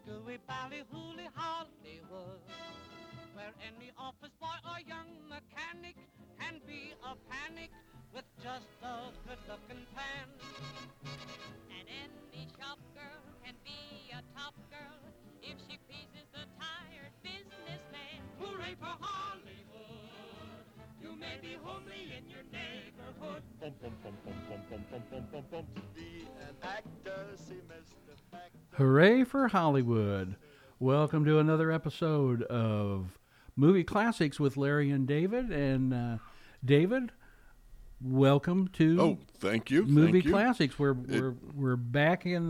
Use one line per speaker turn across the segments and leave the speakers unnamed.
gooey, ballyhooly Hollywood, where any office boy or young mechanic can be a panic with just a good-looking plan.
And any shop girl can be a top girl if she pleases the tired businessman.
Hooray for Hollywood! You may be homely in your neighborhood.
To be an actor, see Mr. Factor.
Hooray for Hollywood. Welcome to another episode of Movie Classics with Larry and David. And David, welcome to
Oh, thank you.
Movie
thank you.
Classics. We're back in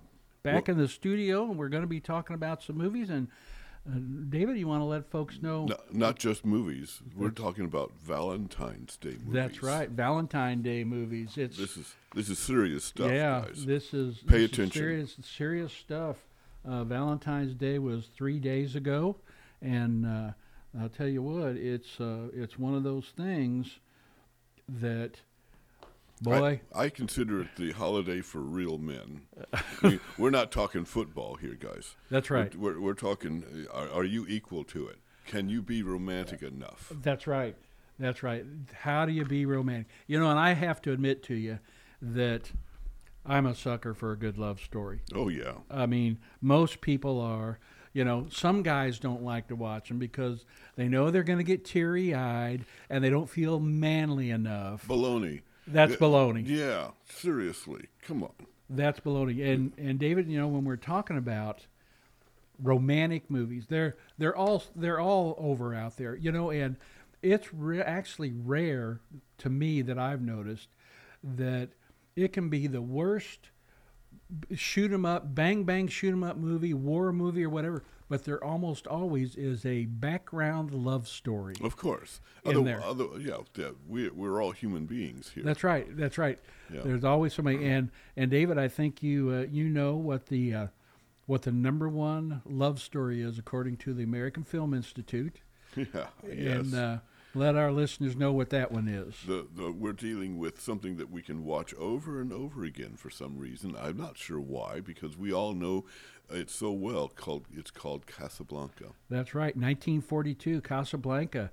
the studio, and we're going to be talking about some movies. And David, you want to let folks know?
No, not just movies. We're talking about Valentine's Day movies.
That's right, Valentine Day movies.
This is serious stuff,
yeah,
guys.
this is
Pay
this
attention.
Is serious stuff. Valentine's Day was 3 days ago, and I'll tell you what, it's one of those things that, boy,
I consider it the holiday for real men. I mean, we're not talking football here, guys.
that's right.
We're talking, are you equal to it? Can you be romantic enough?
That's right. That's right. How do you be romantic? You know, and I have to admit to you that I'm a sucker for a good love story.
Oh, yeah.
I mean, most people are. You know, some guys don't like to watch them because they know they're going to get teary-eyed and they don't feel manly enough.
Baloney.
That's baloney.
Yeah, seriously. Come on.
That's baloney. And David, you know, when we're talking about romantic movies, they're all over out there. You know, and it's actually rare to me that I've noticed that it can be the worst shoot 'em up, bang bang shoot 'em up movie, war movie, or whatever, but there almost always is a background love story.
Of course.
In there.
We're all human beings here.
That's right. That's right.
Yeah.
There's always somebody. And David, I think you know what the number one love story is according to the American Film Institute.
Yeah, yes.
And let our listeners know what that one is.
We're dealing with something that we can watch over and over again for some reason. I'm not sure why, because we all know it so well. It's called Casablanca.
That's right, 1942, Casablanca.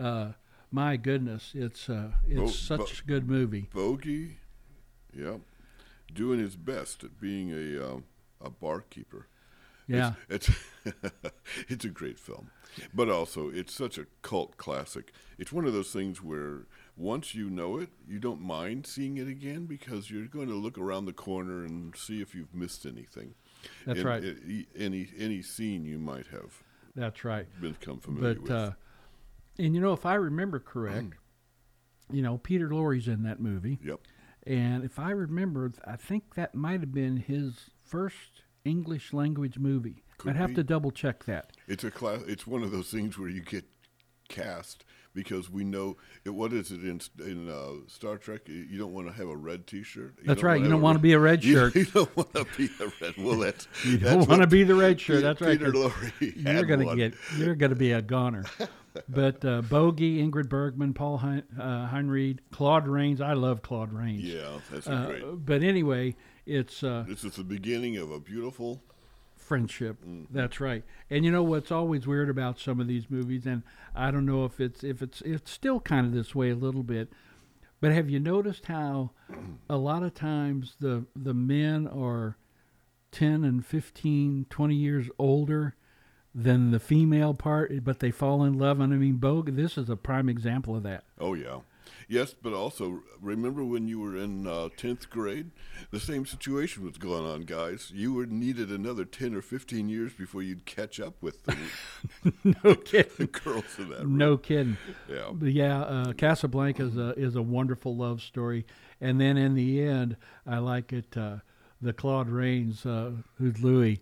My goodness, it's such a good movie.
Bogey, yeah, doing his best at being a barkeeper.
Yeah,
It's it's a great film, but also it's such a cult classic. It's one of those things where once you know it, you don't mind seeing it again because you're going to look around the corner and see if you've missed anything.
That's right.
Any scene you might have
That's right.
become familiar
But
with.
and you know, if I remember correct, you know, Peter Lorre's in that movie.
Yep.
And if I remember, I think that might have been his first English language movie.
Could
I'd have
be.
to double check that.
It's one of those things where you get cast because we know what is it in Star Trek? You don't want to have a red T-shirt.
That's right. You don't want to be a red shirt.
You don't want to be a red. Well, that's
You
that's
don't want to
what
be the red shirt. That's right.
Peter
'cause
Lorre
You're
had
gonna
one.
you're gonna be a goner. But Bogey, Ingrid Bergman, Paul Heinried, Claude Rains. I love Claude Rains.
Yeah, that's great.
But anyway, it's
This is the beginning of a beautiful.
friendship. That's right. And you know what's always weird about some of these movies, and I don't know if it's still kind of this way a little bit, but have you noticed how a lot of times the men are 10 and 15, 20 years older than the female part, but they fall in love? And I mean, this is a prime example of that.
Oh yeah, yes, but also remember when you were in 10th grade, the same situation was going on, guys. You needed another 10 or 15 years before you'd catch up with the,
No kidding.
the girls in that room.
No kidding.
Yeah.
But yeah, Casablanca is a wonderful love story, and then in the end, I like it. The Claude Rains, who's Louis,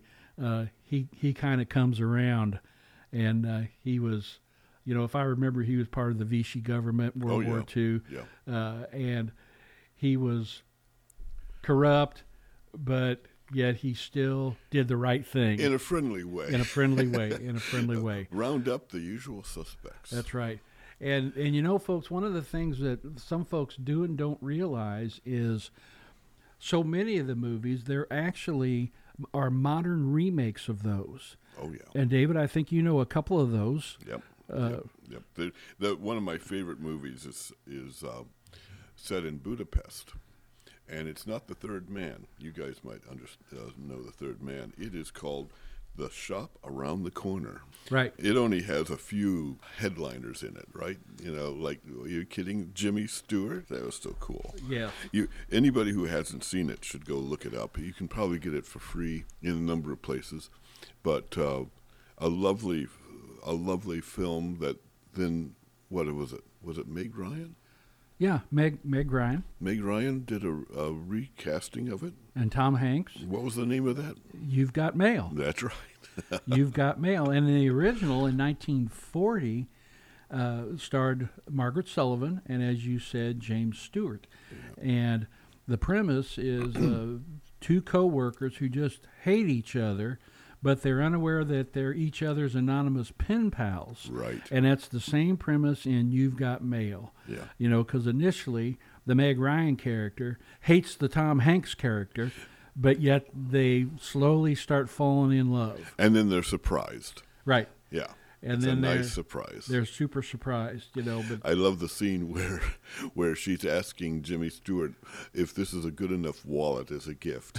he kind of comes around, and he was, you know, if I remember, he was part of the Vichy government, World War II,
Yeah.
and he was corrupt, but yet he still did the right thing
In a friendly way.
in a friendly way. In a friendly way.
Round up the usual suspects.
That's right. And you know, folks, one of the things that some folks do and don't realize is so many of the movies, they're actually are modern remakes of those.
Oh yeah.
And David, I think you know a couple of those.
Yep. Yep. One of my favorite movies is set in Budapest, and it's not The Third Man. You guys might know The Third Man. It is called The Shop Around the Corner.
Right.
It only has a few headliners in it, right? Like, are you kidding? Jimmy Stewart? That was so cool.
Yeah.
Anybody who hasn't seen it should go look it up. You can probably get it for free in a number of places. But a lovely film that then, what was it? Was it Meg Ryan?
Yeah, Meg Ryan.
Meg Ryan did a recasting of it.
And Tom Hanks.
What was the name of that?
You've Got Mail.
That's right.
You've Got Mail. And the original in 1940 starred Margaret Sullivan and, as you said, James Stewart. Yeah. And the premise is two co-workers who just hate each other, but they're unaware that they're each other's anonymous pen pals.
Right.
And that's the same premise in You've Got Mail.
Yeah.
Because initially the Meg Ryan character hates the Tom Hanks character, but yet they slowly start falling in love.
And then they're surprised.
Right.
Yeah.
And
it's
then
a nice surprise.
They're super surprised, But
I love the scene where she's asking Jimmy Stewart if this is a good enough wallet as a gift.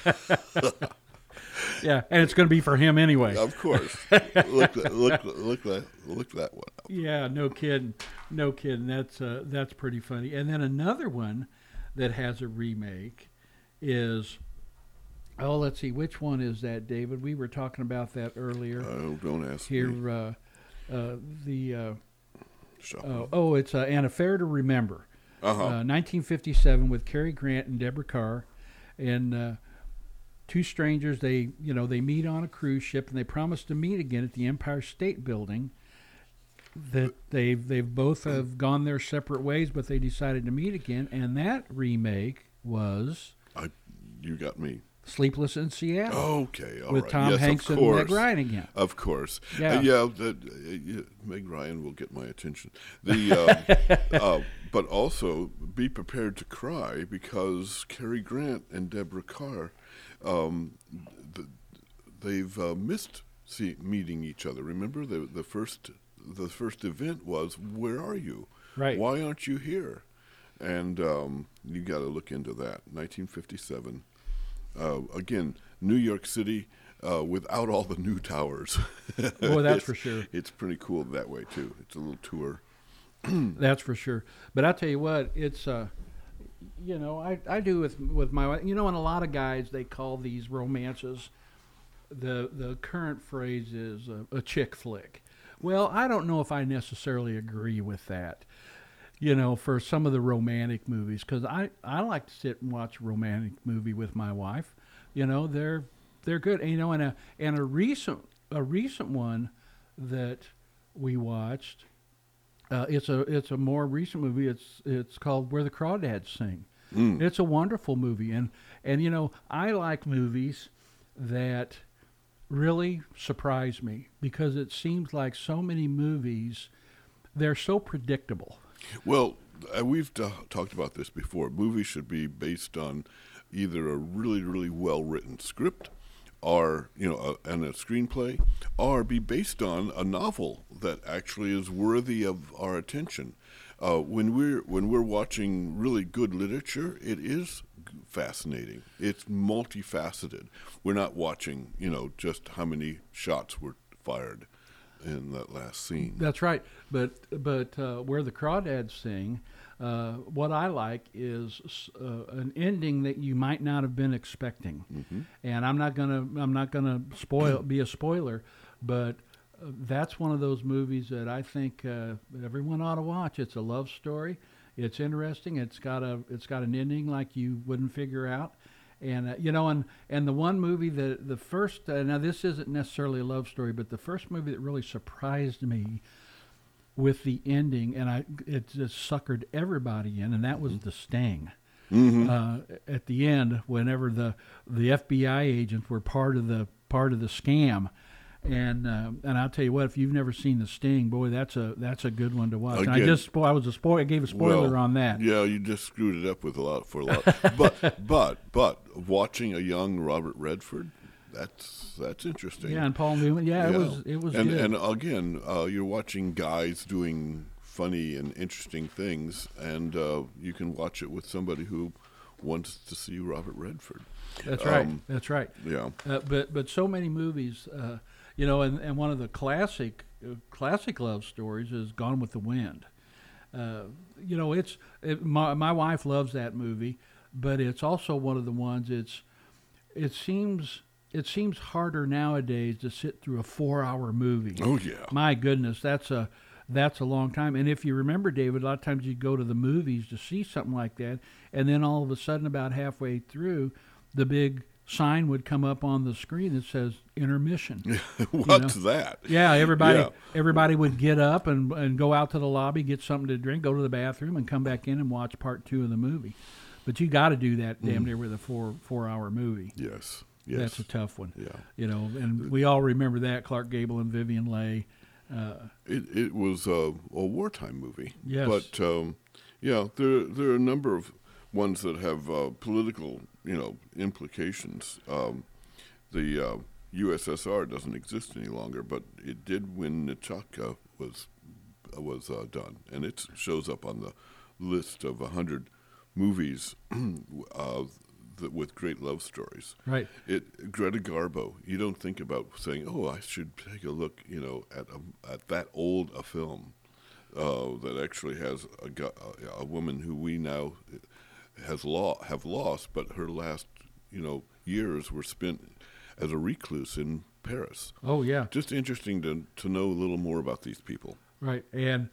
Yeah, and it's going to be for him anyway.
Of course. Look that one up.
Yeah, no kidding. That's pretty funny. And then another one that has a remake is, let's see, which one is that, David? We were talking about that earlier.
Oh, don't ask
here,
me.
It's An Affair to Remember. 1957 with Cary Grant and Deborah Kerr, and two strangers. They meet on a cruise ship, and they promise to meet again at the Empire State Building. That they've both have gone their separate ways, but they decided to meet again, and that remake was
You Got Me.
Sleepless in Seattle.
Okay, all
with
right.
Tom
Yes,
Hanks
of
and
course.
Meg Ryan again.
Of course.
Yeah.
Meg Ryan will get my attention. But also be prepared to cry because Cary Grant and Deborah Kerr, they've missed meeting each other. Remember the first event was, where are you?
Right.
Why aren't you here? And you got to look into that. 1957. Again, New York City without all the new towers.
Oh, that's for sure.
It's pretty cool that way, too. It's a little tour.
That's for sure. But I'll tell you what, it's, I do with my wife. And a lot of guys, they call these romances, the current phrase is a chick flick. Well, I don't know if I necessarily agree with that. For some of the romantic movies, because I like to sit and watch a romantic movie with my wife. They're good. And a recent one that we watched. It's a more recent movie. It's called Where the Crawdads Sing. It's a wonderful movie, and I like movies that really surprise me because it seems like so many movies, they're so predictable.
Well, we've talked about this before. Movies should be based on either a really, really well-written script or, and a screenplay, or be based on a novel that actually is worthy of our attention. When we're watching really good literature, it is fascinating. It's multifaceted. We're not watching, just how many shots were fired in that last scene.
That's right. But Where the Crawdads Sing, what I like is an ending that you might not have been expecting. Mm-hmm. And I'm not gonna be a spoiler, but that's one of those movies that I think everyone ought to watch. It's a love story. It's interesting. It's got an ending like you wouldn't figure out. And and the one movie the first now this isn't necessarily a love story, but the first movie that really surprised me with the ending, and it just suckered everybody in, and that was The Sting. Mm-hmm. At the end, whenever the FBI agents were part of the scam, And I'll tell you what, if you've never seen The Sting, boy, that's a good one to watch. And
Again,
I gave a spoiler
well,
on that.
Yeah, you just screwed it up with a lot. But watching a young Robert Redford, that's interesting.
Yeah, and Paul Newman. Yeah, it was
and
good.
and again, you're watching guys doing funny and interesting things, and you can watch it with somebody who wants to see Robert Redford.
That's right. That's right.
Yeah.
But so many movies, and one of the classic love stories is Gone with the Wind. My wife loves that movie, but it's also one of the ones. It seems harder nowadays to sit through a 4-hour movie.
Oh yeah.
My goodness, that's a long time. And if you remember, David, a lot of times you'd go to the movies to see something like that, and then all of a sudden, about halfway through, the big sign would come up on the screen that says intermission.
What's that?
Yeah, everybody would get up and go out to the lobby, get something to drink, go to the bathroom, and come back in and watch part 2 of the movie. But you got to do that damn near with a 4-hour movie.
Yes.
That's a tough one.
Yeah.
And we all remember that, Clark Gable and Vivien Leigh.
It was a wartime movie.
Yes.
But there are a number of ones that have political, implications. The USSR doesn't exist any longer, but it did when Nechaka was done, and it shows up on the list of 100 movies with great love stories.
Right.
Greta Garbo. You don't think about saying, "Oh, I should take a look," at that old a film that actually has a woman who we now have lost, but her last years were spent as a recluse in Paris.
Oh yeah.
Just interesting to know a little more about these people.
Right. And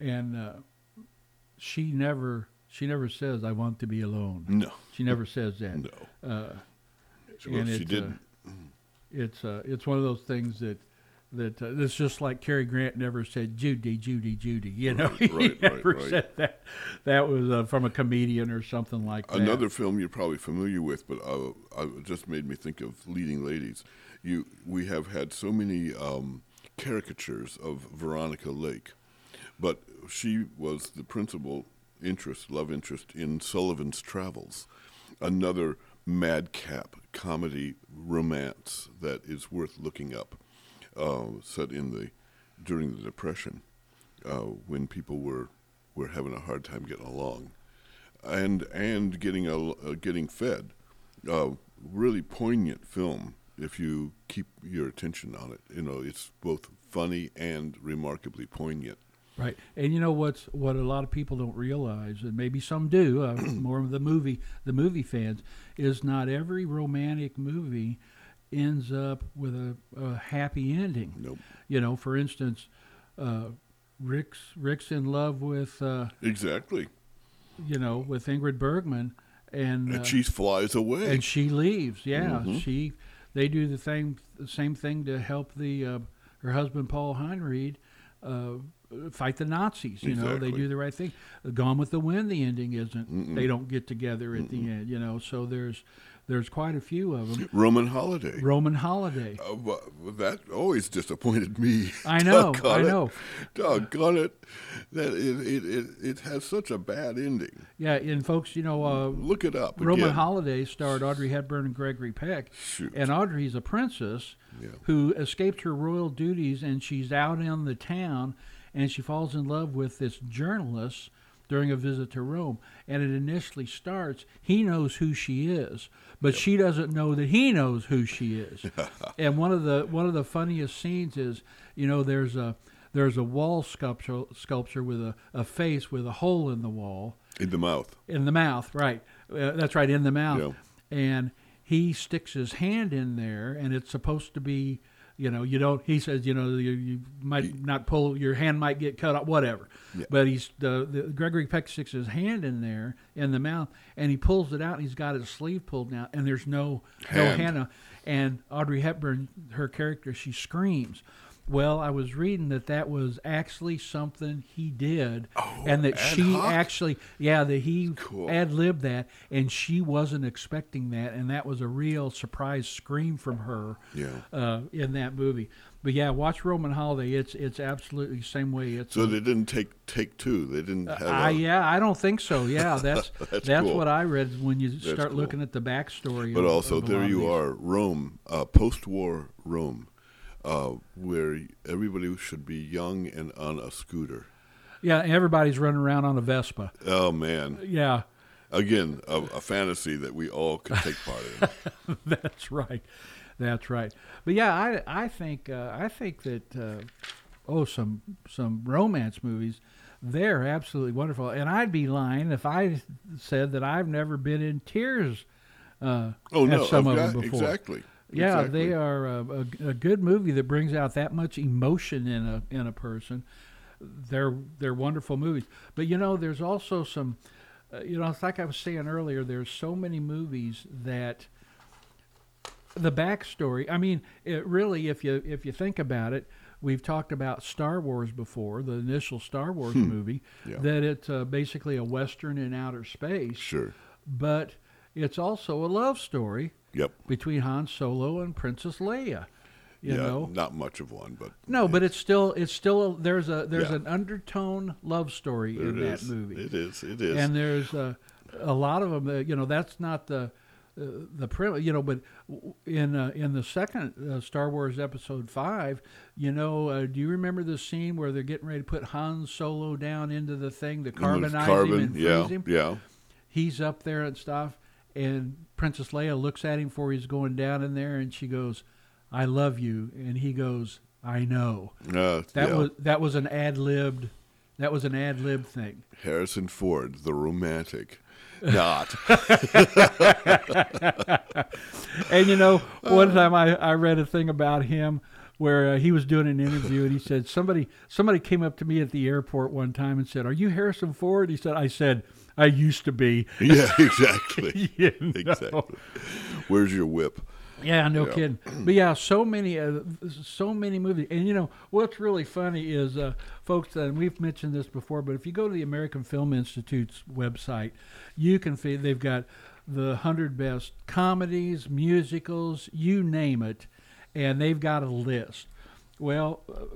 she never says, "I want to be alone."
No.
She never says that.
No. She didn't.
It's one of those things that it's just like Cary Grant never said Judy, Judy, Judy. He never said that. That was from a comedian or something like that.
Another film you're probably familiar with, but it just made me think of Leading Ladies. We have had so many caricatures of Veronica Lake, but she was the principal love interest in Sullivan's Travels, another madcap comedy romance that is worth looking up, set during the Depression, when people were having a hard time getting along, and getting fed. Really poignant film if you keep your attention on it. It's both funny and remarkably poignant.
Right, and what a lot of people don't realize, and maybe some do, more of the movie fans, is not every romantic movie ends up with a happy ending.
Nope.
For instance, Rick's in love with
exactly.
With Ingrid Bergman, and
she flies away,
and she leaves. Yeah,
Mm-hmm.
They do the same thing to help her husband Paul Heinried fight the Nazis.
Exactly.
They do the right thing. Gone with the Wind, the ending isn't.
Mm-mm.
They don't get together at the end. So there's quite a few of them.
Roman Holiday.
That
always disappointed me.
I know.
Doggone it. That it has such a bad ending.
Yeah, and folks,
look it up.
Roman
again.
Holiday starred Audrey Hepburn and Gregory Peck.
Shoot.
And Audrey's a princess who escaped her royal duties, and she's out in the town, and she falls in love with this journalist during a visit to Rome. And it initially starts, he knows who she is, but she doesn't know that he knows who she is. And one of the funniest scenes is, there's a wall sculpture with a face with a hole in the wall.
In the mouth.
In the mouth, right. That's right, in the mouth.
Yeah.
And he sticks his hand in there, and it's supposed to be, he says, you might not pull, your hand might get cut off, whatever. Yeah. But Gregory Peck sticks his hand in there, in the mouth, and he pulls it out, and he's got his sleeve pulled out, and there's no hand. And Audrey Hepburn, her character, she screams. Well, I was reading that was actually something he did, and that
ad
she
hoc?
actually, that he
Cool.
ad-libbed that, and she wasn't expecting that, and that was a real surprise scream from her in that movie. But yeah, watch Roman Holiday. It's absolutely the same way. It's
So they didn't take two. They didn't have.
I don't think so. Yeah, that's
That's
that's
cool.
what I read when you start
cool.
looking at the backstory.
But
of,
also,
of a
there
lot of
you
these.
are, Rome, post-war Rome, where everybody should be young and on a scooter.
Yeah, everybody's running around on a Vespa.
Oh man!
Yeah,
Again, a fantasy that we all could take part in.
that's right. That's right. But yeah, I think that some romance movies, they're absolutely wonderful. And I'd be lying if I said that I've never been in tears
Oh no!
at some of them before.
Exactly.
Yeah,
Exactly.
they are a good movie that brings out that much emotion in a person. They're wonderful movies. But there's also some, it's like I was saying earlier. There's so many movies that the backstory. I mean, it really, if you think about it, we've talked about Star Wars before, the initial Star Wars movie,
Yeah.
that it's basically a Western in outer space.
Sure.
But it's also a love story
Yep.
between Han Solo and Princess Leia. You know,
not much of one, but
no, but it's still there's
Yeah.
an undertone love story
there
in
it
that
is.
movie.
It is. It is.
And there's a lot of them. That's not the but in the second Star Wars Episode 5, do you remember the scene where they're getting ready to put Han Solo down into the thing to carbonize him and freeze him?
Yeah.
He's up there and stuff, and Princess Leia looks at him before he's going down in there, and she goes, "I love you," and he goes, "I know." That was an ad-libbed. That was an ad-lib thing.
Harrison Ford, the romantic. Not.
And one time I read a thing about him where he was doing an interview, and he said somebody came up to me at the airport one time and said, "Are you Harrison Ford?" He said, "I said I used to be."
Yeah, exactly.
Exactly.
Where's your whip?
Yeah, no
Yeah.
kidding. But yeah, so many movies. And what's really funny is, folks, and we've mentioned this before, but if you go to the American Film Institute's website, you can see they've got the 100 best comedies, musicals, you name it, and they've got a list. Well,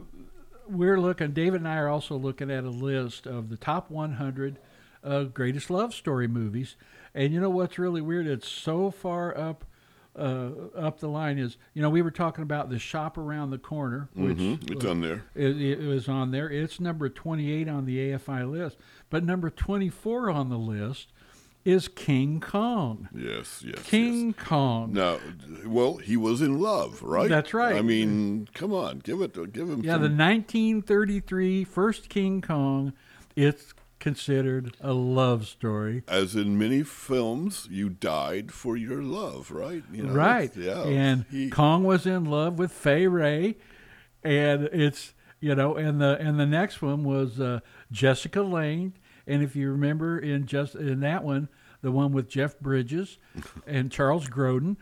David and I are also looking at a list of the top 100 greatest love story movies. And you know what's really weird? It's so far up the line is, we were talking about The Shop Around the Corner, which
It's on there.
it was on there. It's number 28 on the AFI list. But number 24 on the list is King Kong.
Yes.
King Kong.
Now, well, he was in love, right?
That's right.
I mean, come on, give him.
Yeah, the
some,
1933 first King Kong. It's considered a love story.
as in many films, you died for your love, right?
Right.
Yeah.
And Kong was in love with Fay Ray, and it's and the next one was Jessica Lange, and if you remember in that one, the one with Jeff Bridges and Charles Grodin,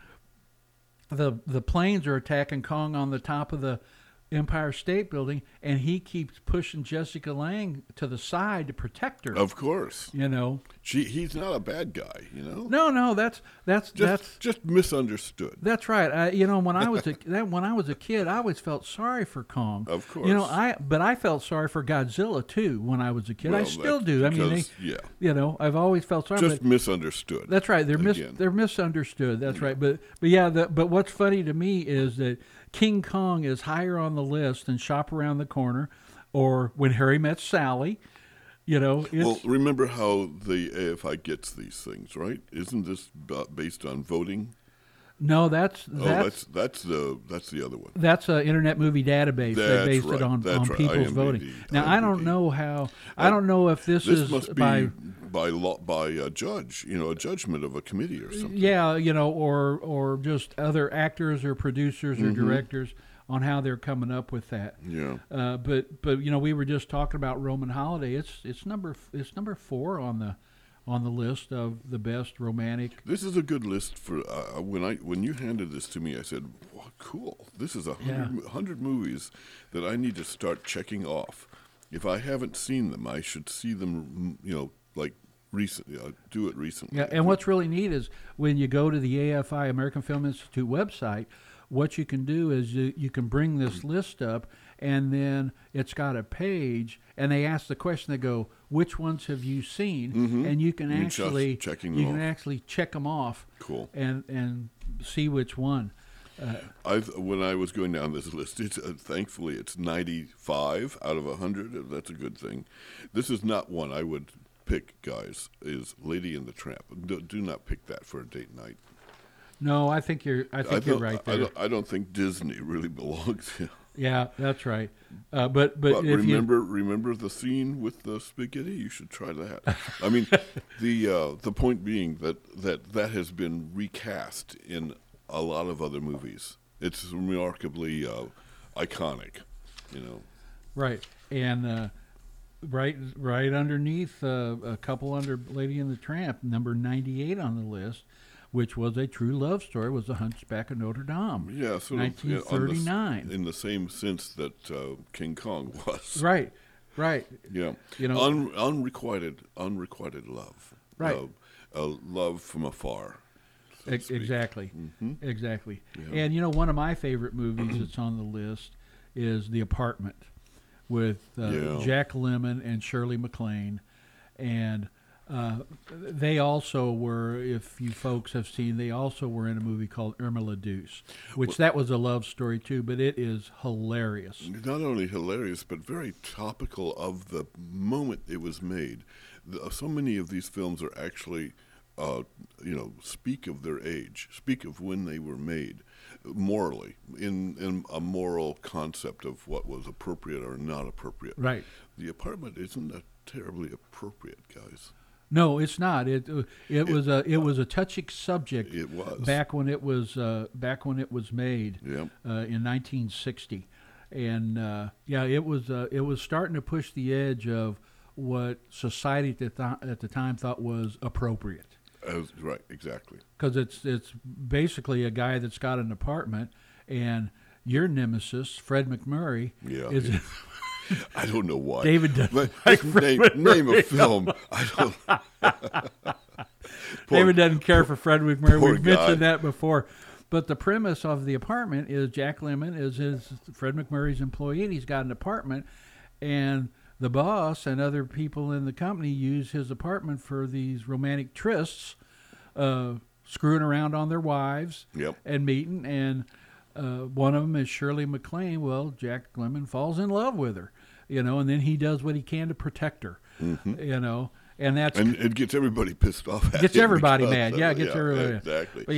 the planes are attacking Kong on the top of the Empire State Building, and he keeps pushing Jessica Lange to the side to protect her.
Of course. He's not a bad guy,
No, that's
just misunderstood.
That's right. When I was a kid, I always felt sorry for Kong.
Of course.
But I felt sorry for Godzilla too when I was a kid. I
Well,
still
that's
do. I mean,
because,
I've always felt sorry.
just
but
misunderstood.
that's right. They're
Again.
they're misunderstood. That's right. But what's funny to me is that King Kong is higher on the list than Shop Around the Corner, or When Harry Met Sally.
Well, remember how the AFI gets these things, right? Isn't this based on voting?
No, that's
that's the other one.
That's an Internet Movie Database. They
That's
based
right.
it on
That's right.
people's
IMDb.
voting. Now I don't know how. I don't know if this is
must be by a judge, a judgment of a committee or something.
Yeah, or just other actors or producers or directors on how they're coming up with that.
Yeah.
But we were just talking about Roman Holiday. It's number 4 on on the list of the best romantic.
This is a good list for when you handed this to me. I said, "Wow, cool! This is 100 movies that I need to start checking off. If I haven't seen them, I should see them. Like recently, do it recently."
Yeah, and what's really neat is when you go to the AFI, American Film Institute website, what you can do is you can bring this list up, and then it's got a page, and they ask the question. They go, "Which ones have you seen?" And you can actually check them off.
Cool.
And see which one.
When I was going down this list, thankfully it's 95 out of 100. That's a good thing. This is not one I would pick, guys. Is Lady and the Tramp? Do not pick that for a date night.
No, I think you're right there.
I don't think Disney really belongs here.
Yeah, that's right. But
remember the scene with the spaghetti? You should try that. I mean, the point being that has been recast in a lot of other movies. It's remarkably iconic,
Right, and right underneath a couple under Lady and the Tramp, number 98 on the list, which was a true love story, was The Hunchback of Notre Dame.
Yeah, sort
1939.
In the same sense that King Kong was.
Right.
Yeah. Unrequited love.
Right.
Love from afar. So
exactly.
Mm-hmm.
Exactly.
Yeah.
And one of my favorite movies that's on the list is The Apartment with Jack Lemmon and Shirley MacLaine, and they also were, if you folks have seen, they also were in a movie called Irma la Douce, which that was a love story too, but it is hilarious.
Not only hilarious, but very topical of the moment it was made. So many of these films are actually, speak of their age, speak of when they were made, morally, in a moral concept of what was appropriate or not appropriate.
Right.
The Apartment isn't terribly appropriate, guys.
No, it's not. It was a touchy subject.
It was
back when it was made.
Yep.
In 1960, and it was starting to push the edge of what society at the time thought was appropriate.
Right, exactly.
Because it's basically a guy that's got an apartment, and your nemesis, Fred McMurray, is.
I don't know why.
David doesn't
name a film. I don't.
David doesn't care for Fred McMurray. We've
guy.
mentioned that before. But the premise of The Apartment is Jack Lemmon is Fred McMurray's employee, and he's got an apartment, and the boss and other people in the company use his apartment for these romantic trysts, screwing around on their wives and meeting. And one of them is Shirley MacLaine. Well, Jack Lemmon falls in love with her, and then he does what he can to protect her, and that's
and it gets everybody pissed off.
Gets everybody mad. Yeah, gets everybody mad.
Exactly.
But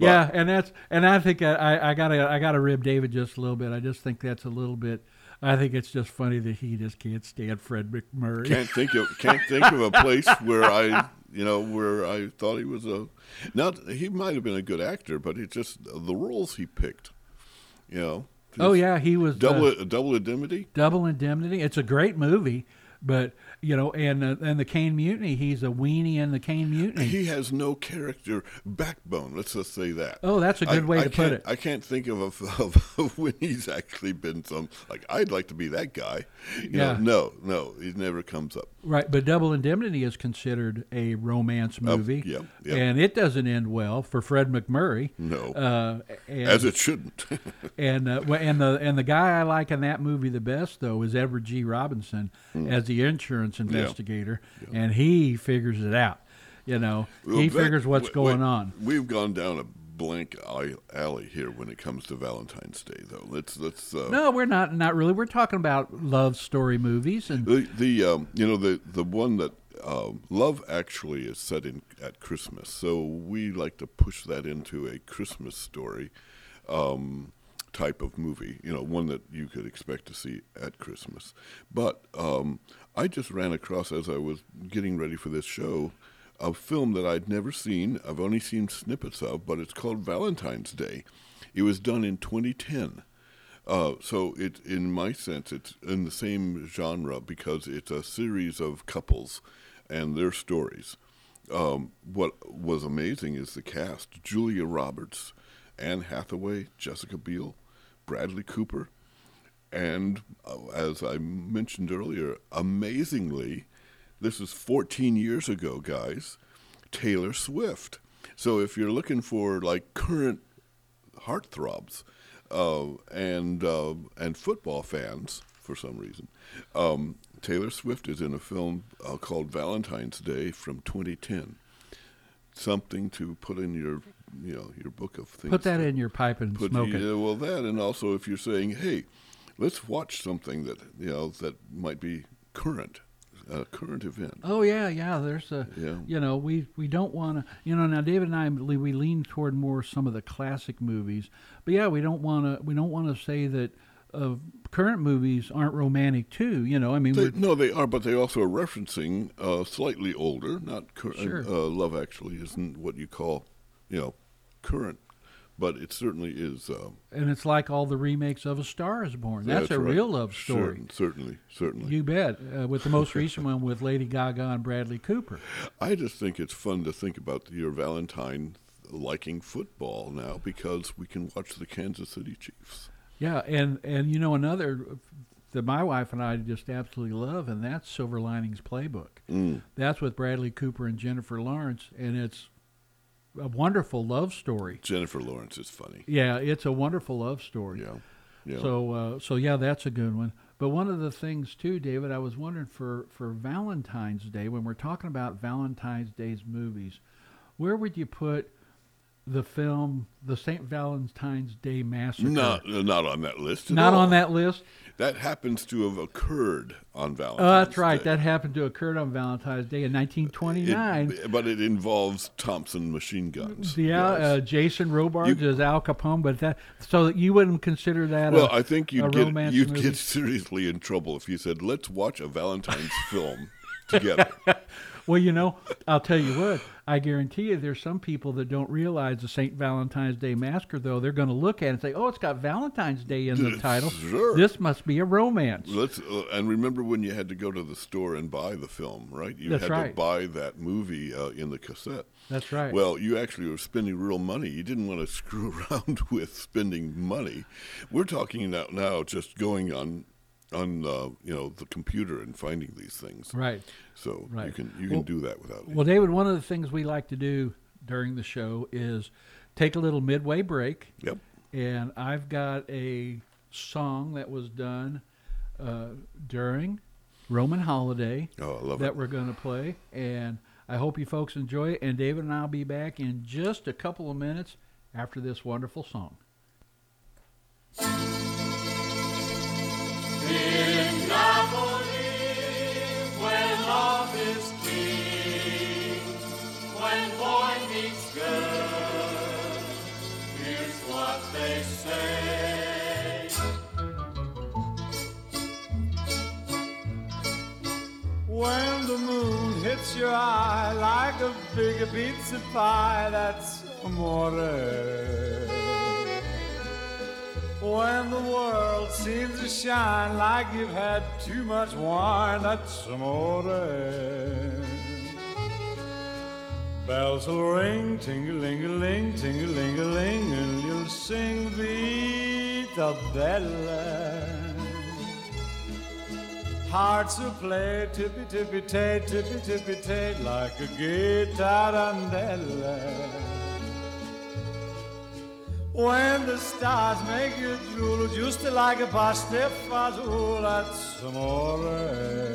and I think I gotta rib David just a little bit. I just think that's a little bit. I think it's just funny that he just can't stand Fred McMurray.
Can't think of a place where I thought he was he might have been a good actor, but it's just the roles he picked. He was Double Indemnity.
Double Indemnity. It's a great movie, but and the Caine Mutiny. He's a weenie in the Caine Mutiny.
He has no character backbone. Let's just say that.
Oh, that's a good way to put it.
I can't think of when he's actually been I'd like to be that guy. No, it never comes up.
Right, but Double Indemnity is considered a romance movie. And it doesn't end well for Fred McMurray.
No, as it shouldn't.
and the guy I like in that movie the best though is Edward G. Robinson as the insurance investigator, and he figures it out. He figures what's going on.
We've gone down a blank alley here when it comes to Valentine's Day, though. Let's.
No, we're not really. We're talking about love story movies, and
the one that Love Actually is set at Christmas, so we like to push that into a Christmas story type of movie, one that you could expect to see at Christmas. But I just ran across, as I was getting ready for this show, a film that I'd never seen. I've only seen snippets of, but it's called Valentine's Day. It was done in 2010. So in my sense, it's in the same genre because it's a series of couples and their stories. what was amazing is the cast: Julia Roberts, Anne Hathaway, Jessica Biel, Bradley Cooper, and as I mentioned earlier, amazingly, this is 14 years ago, guys, Taylor Swift. So if you're looking for like current heartthrobs and football fans for some reason, Taylor Swift is in a film called Valentine's Day from 2010. Something to put in your book of things.
Put that in your pipe and smoke it.
Yeah, well, that, and also if you're saying, hey, let's watch something that that might be current. A current event.
Oh yeah. There's we don't want to. Now David and I we lean toward more some of the classic movies, but yeah, we don't want to say that current movies aren't romantic too. I mean,
they are, but they also are referencing slightly older, not current.
Sure.
Love Actually isn't what you call current, but it certainly is.
And it's like all the remakes of A Star Is Born. That's a
right.
real love story.
Certainly.
You bet. With the most recent one with Lady Gaga and Bradley Cooper.
I just think it's fun to think about your Valentine liking football now because we can watch the Kansas City Chiefs.
Yeah, and another that my wife and I just absolutely love, and that's Silver Linings Playbook. That's with Bradley Cooper and Jennifer Lawrence, and it's a wonderful love story.
Jennifer Lawrence is funny.
Yeah, it's a wonderful love story.
Yeah.
So yeah, that's a good one. But one of the things too, David, I was wondering for Valentine's Day, when we're talking about Valentine's Day's movies, where would you put the film, the St. Valentine's Day Massacre?
Not on that list at
Not
all.
on that list?
That happens to have occurred on Valentine's
That's right.
Day.
That happened to occur on Valentine's Day in 1929.
But it involves Thompson machine guns.
Yeah,
Yes.
Jason Robards as Al Capone, but so you wouldn't consider that
Well, I think you'd
romance movie?
get seriously in trouble if you said, let's watch a Valentine's film together.
Well, I'll tell you what, I guarantee you there's some people that don't realize the St. Valentine's Day Massacre, though. They're going to look at it and say, oh, it's got Valentine's Day in the title.
Sure.
This must be a romance.
And remember when you had to go to the store and buy the film, right? You
That's
had
right.
to buy that movie in the cassette.
That's right.
Well, you actually were spending real money. You didn't want to screw around with spending money. We're talking now just going on the computer and finding these things.
Right.
So
Right.
you can do that without
Well, David, one of the things we like to do during the show is take a little midway break.
Yep.
And I've got a song that was done during Roman Holiday
Oh, I love
that
it.
we're going to play. And I hope you folks enjoy it. And David and I will be back in just a couple of minutes after this wonderful song.
In Napoli, where love is king, when boy meets girl, here's what they say. When the moon hits your eye like a big pizza pie, that's amore. When the world seems to shine like you've had too much wine, that's amore. Bells will ring, ting-a-ling-a-ling, ting-a-ling-a-ling, and you'll sing Vita Bella. Hearts will play tippy-tippy-tay, tippy-tippy-tay, like a guitarandella. When the stars make you drool, just like a pasta fazool, that's amore.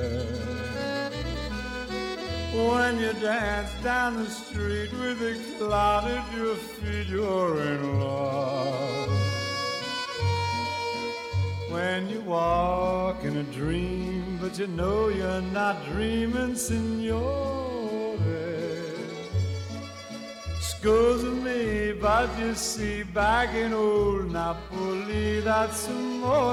When you dance down the street with a cloud at your feet, you're in love. When you walk in a dream, but you know you're not dreaming, signore. Scusa me, but you see, back in old Napoli, that's amore.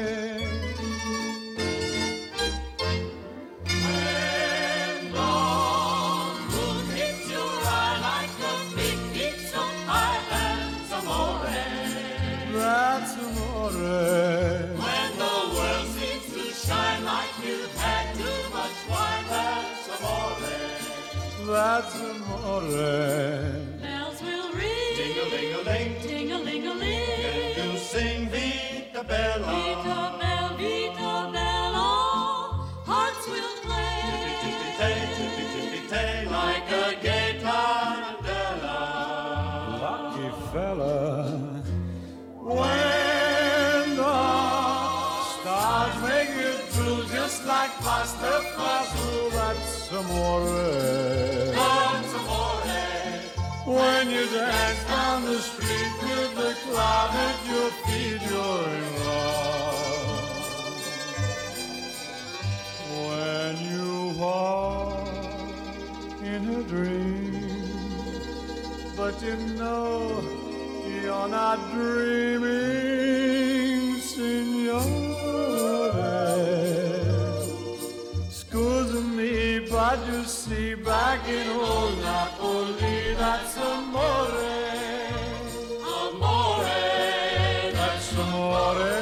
When the moon hits your eye like a big pizza pie, that's amore. That's amore. When the world seems to shine like you've had too much wine, that's amore. that's amore.
Bells will ring,
Ding-a-ling-a-ling,
ting-a-ling-a-ling.
you sing Vita Bella.
Vita Bella, hearts will play.
Tippy-tippy-tay, like a gay tarantella. Lucky fella, when the stars make it through, just like pasta fasu, that's amore. That's amore. When you dance down the street with the cloud at your feet, you're in love. When you walk in a dream, but you know you're not dreaming, signore. Scusa me, but you see, back in old Napoli, that's amore. Amore, that's amore.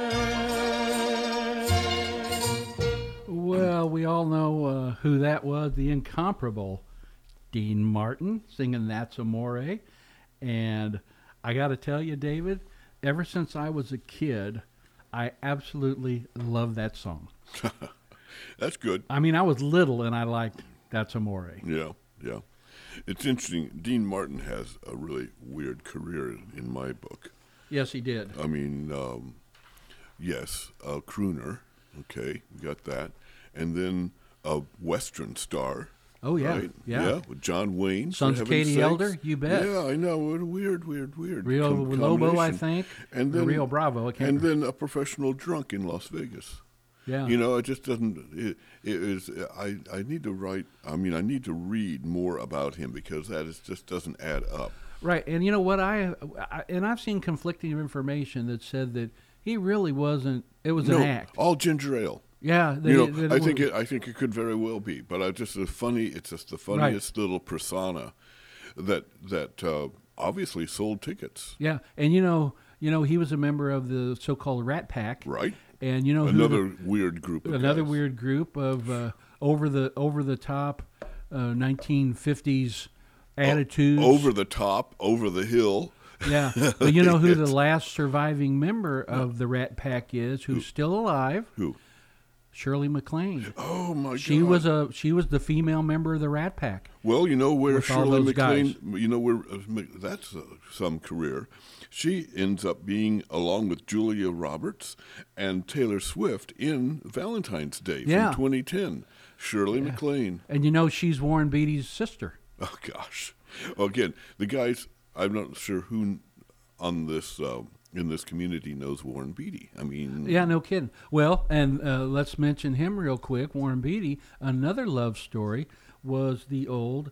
Well, we all know who that was, the incomparable Dean Martin singing That's Amore. And I got to tell you, David, ever since I was a kid, I absolutely love that song.
That's good.
I mean, I was little and I liked That's Amore.
Yeah, yeah. It's interesting. Dean Martin has a really weird career in my book.
Yes, he did.
I mean, yes, a crooner. Okay, we got that. And then a Western star.
Oh, yeah.
Right?
Yeah.
With John Wayne.
Sons
for
of
heaven's
Katie
sakes.
Elder, you bet.
Yeah, I know. What a weird.
Rio Lobo, I think.
And
Or
then
Rio Bravo. I can't
And
remember.
then a professional drunk in Las Vegas.
Yeah.
You know, it just doesn't. It is. I need to write. I mean, I need to read more about him because that is just doesn't add up.
Right, and you know what? I've seen conflicting information that said that he really wasn't. It was an act.
All ginger ale.
Yeah,
I think it could very well be, but it's just the funniest little persona that obviously sold tickets.
Yeah, and you know he was a member of the so-called Rat Pack.
Right.
And you know
another weird group of
weird group of over the top 1950s attitudes.
Over the top, over the hill.
Yeah, but you know who the last surviving member of the Rat Pack is? Who's still alive?
Who?
Shirley MacLaine.
Oh my God!
She was the female member of the Rat Pack.
Well, you know where
With all
Shirley
those
MacLaine.
guys.
You know where that's some career. She ends up being along with Julia Roberts and Taylor Swift in Valentine's Day from 2010. Shirley MacLaine.
And you know she's Warren Beatty's sister.
Oh gosh! Well, again, the guys. I'm not sure who on this in this community knows Warren Beatty. I mean,
Yeah, no kidding. Well, and let's mention him real quick. Warren Beatty. Another love story was the old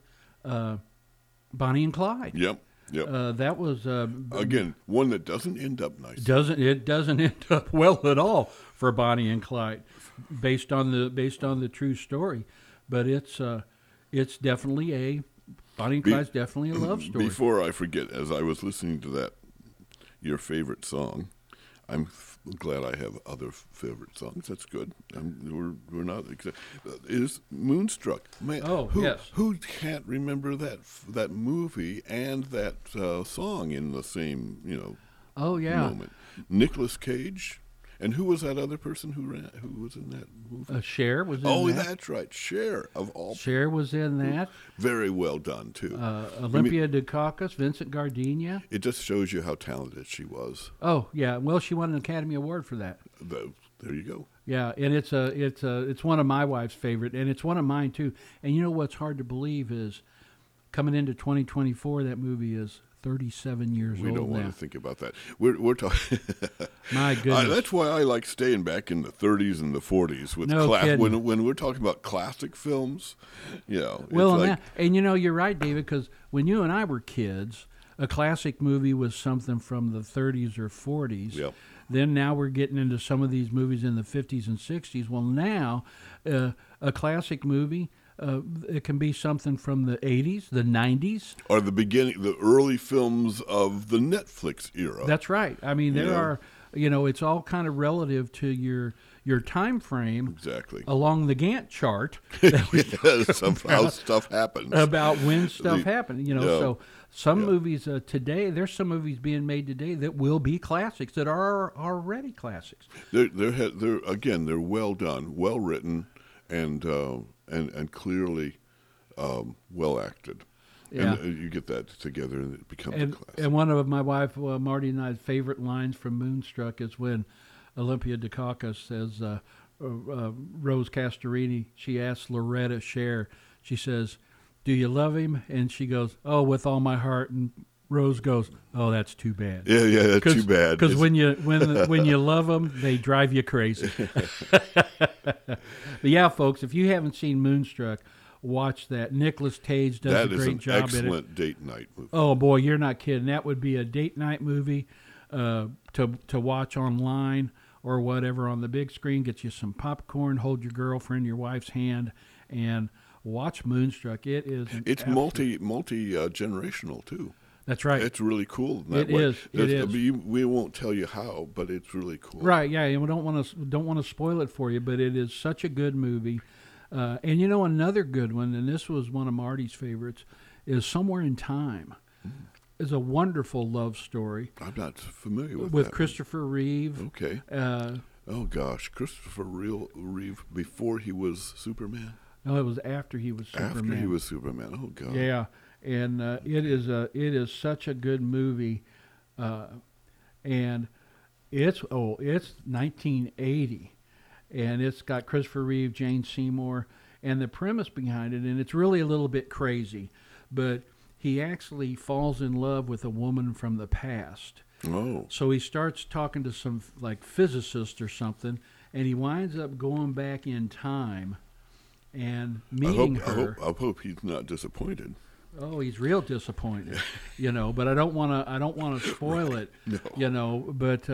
Bonnie and Clyde.
Yep.
That was
Again, one that doesn't end up nice.
doesn't end up well at all for Bonnie and Clyde, based on the true story. But it's definitely Bonnie and Clyde's definitely a love story.
Before I forget, as I was listening to that, your favorite song, I'm glad I have other favorite songs. That's good. We're not is Moonstruck. Man,
yes.
Who can't remember that movie and that song in the same moment? Nicolas Cage. And who was that other person who was in that movie?
Cher was in that.
Oh, that's right. Cher, of all.
Cher was in that.
Very well done, too.
Olympia Dukakis, Vincent Gardenia.
It just shows you how talented she was.
Oh, yeah. Well, she won an Academy Award for that.
There you go.
Yeah, and it's one of my wife's favorite, and it's one of mine, too. And you know what's hard to believe is coming into 2024, that movie is 37 years old now.
We don't want to think about that. We're talking.
My goodness.
That's why I like staying back in the 30s and the 40s with when we're talking about classic films.
Well, and you're right, David, because when you and I were kids, a classic movie was something from the 30s or 40s.
Yep.
Then now we're getting into some of these movies in the 50s and 60s. Well, now a classic movie. It can be something from the 80s, the 90s.
Or the early films of the Netflix era.
That's right. I mean, there are, it's all kind of relative to your time frame
Exactly.
along the Gantt chart
Somehow stuff happens.
about when stuff
The-
happened.
yeah.
So some
Yeah.
movies today, there's some movies being made today that will be classics that are already classics.
They're well done, well written, and clearly well acted.
Yeah.
And you get that together, and it becomes a
And
classic.
and one of my wife Marty and I's favorite lines from Moonstruck is when Olympia Dukakis says, Rose Castorini, she asks Loretta Sher, she says, "Do you love him?" And she goes, "Oh, with all my heart." And Rose goes, "Oh, that's too bad."
Yeah, that's too bad.
Because
It's-
when you love them, they drive you crazy. But yeah, folks, if you haven't seen Moonstruck, watch that. Nicolas Cage does
that
a
is
great
an
job in it.
excellent date night movie.
Oh boy, you're not kidding. That would be a date night movie to watch online or whatever on the big screen. Get you some popcorn, hold your girlfriend, your wife's hand, and watch Moonstruck. It is.
It's multi generational too.
That's right.
It's really cool. In that
It
way.
is. It is.
We won't tell you how, but it's really cool.
Right, yeah, and we don't want to spoil it for you, but it is such a good movie. And another good one, and this was one of Marty's favorites, is Somewhere in Time. Is a wonderful love story
I'm not familiar with
with
that
Christopher Reeve.
one. Okay. Oh gosh, Christopher Reeve before he was Superman.
No, it was after he was Superman.
After he was Superman. Oh god.
Yeah, and it is such a good movie, and it's 1980, and it's got Christopher Reeve, Jane Seymour, and the premise behind it, and it's really a little bit crazy, but he actually falls in love with a woman from the past.
Oh.
So he starts talking to some like physicist or something, and he winds up going back in time and meeting her.
I hope he's not disappointed.
Oh, he's real disappointed, But I don't want to spoil it,
No.
But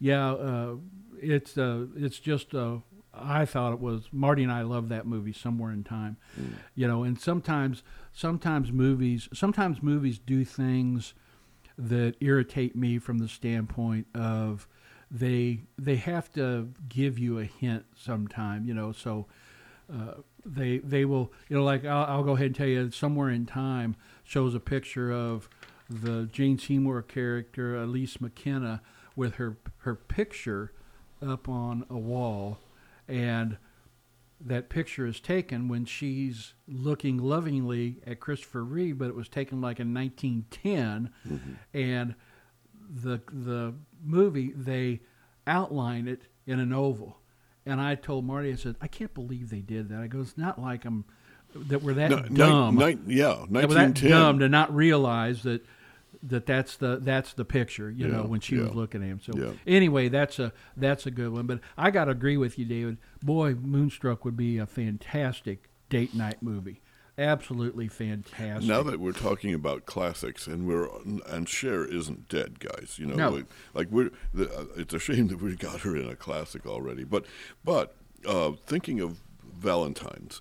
it's just. I thought it was Marty and I love that movie, Somewhere in Time, And sometimes movies do things that irritate me from the standpoint of they have to give you a hint sometime, So. They will, like I'll go ahead and tell you, Somewhere in Time shows a picture of the Jane Seymour character, Elise McKenna, with her picture up on a wall, and that picture is taken when she's looking lovingly at Christopher Reeve, but it was taken like in 1910, and the movie, they outline it in an oval. And I told Marty, I said, I can't believe they did that. I go, it's not like that we're that dumb. That we're that
1910.
dumb to not realize that's the picture, when she was looking at him. So anyway, that's a good one. But I got to agree with you, David. Boy, Moonstruck would be a fantastic date night movie. Absolutely fantastic.
Now that we're talking about classics, and Cher isn't dead, guys.
No.
It's a shame that we got her in a classic already. But thinking of Valentine's,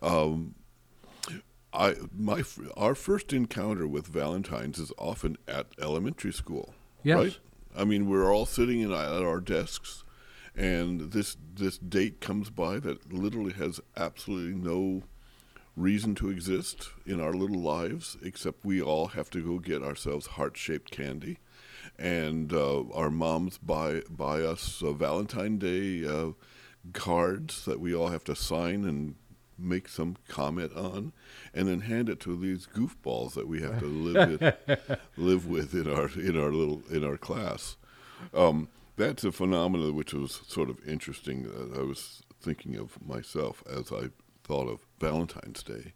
our first encounter with Valentine's is often at elementary school.
Yes.
Right? I mean, we're all sitting at our desks, and this date comes by that literally has absolutely no reason to exist in our little lives, except we all have to go get ourselves heart-shaped candy, and our moms buy us Valentine's Day cards that we all have to sign and make some comment on, and then hand it to these goofballs that we have to live with in our class. That's a phenomenon which was sort of interesting. I was thinking of myself as I thought of Valentine's Day.